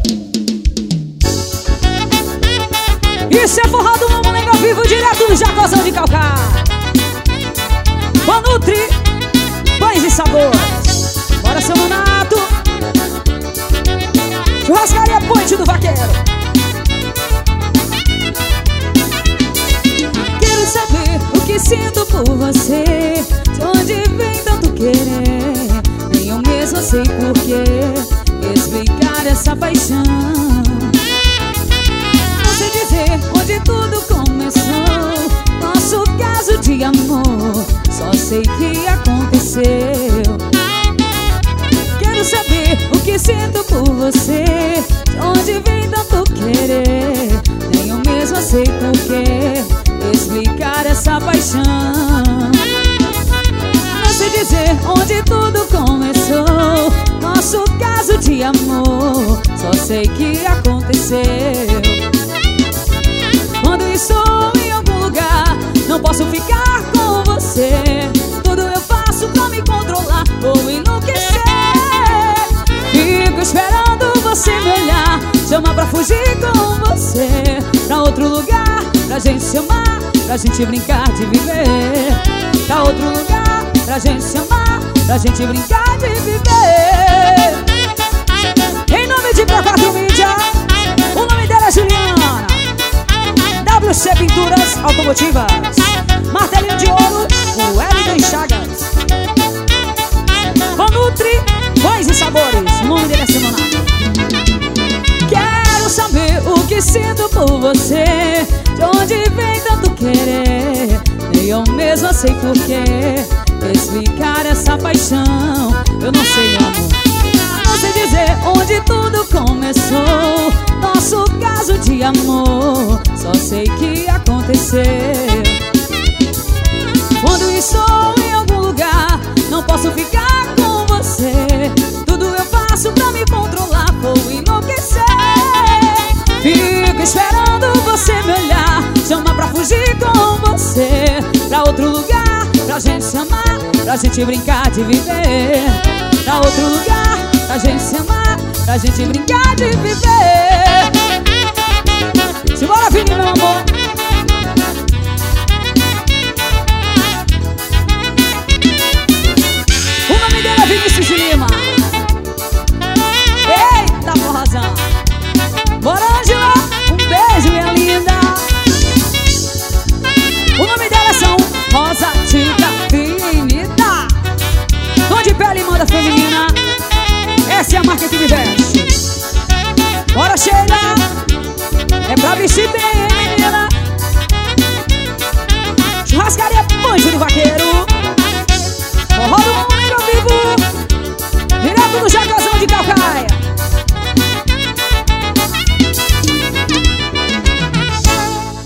Isso é forró do Mamulengo ao vivo, direto do Jacozão de Calcaia. Nutri, pães e sabores. Bora, seu Nonato. Churrascaria Ponte do Vaqueiro. Quero saber o que sinto por você, de onde vem tanto querer. Nem eu mesmo sei porquê explicar essa paixão. Não sei dizer onde tudo começou, nosso caso de amor, só sei que aconteceu. Quero saber o que sinto por você, de onde vem tanto querer. Nem eu mesma sei porquê explicar essa paixão. Não sei dizer onde tudo começou, nosso caso de amor, só sei que aconteceu. Quando estou em algum lugar, não posso ficar com você. Tudo eu faço pra me controlar ou enlouquecer. Fico esperando você me olhar, chamar pra fugir com você, pra outro lugar, pra gente se amar, pra gente brincar de viver. Pra outro lugar, pra gente se amar, pra gente brincar de viver. Em nome de Procópio Mídia, o nome dela é Juliana. WC Pinturas Automotivas, Martelinho de Ouro, o Wellington Chagas. Nutri, pães e sabores, o nome dele é Simona. Quero saber o que sinto por você, de onde vem tanto querer. Nem eu mesma sei porquê explicar essa paixão. Eu não sei, meu amor, não sei dizer onde tudo começou, nosso caso de amor, só sei que aconteceu. Quando estou em algum lugar, não posso ficar com você. Tudo eu faço pra me controlar ou enlouquecer. Fico esperando você me olhar, chamar pra fugir com você, pra outro lugar, pra gente se amar, pra gente brincar de viver. Pra outro lugar, pra gente se amar, pra gente brincar de viver. Simbora, Vini, meu amor. O nome dele é Vinícius de Lima. Eita, porrazão. Bora, Ângela, um beijo, minha linda. O nome dela é São Rosa Tica Finita. Tom de pele, moda feminina. Essa é a marca que me veste. Bora, Sheila, é pra vestir bem.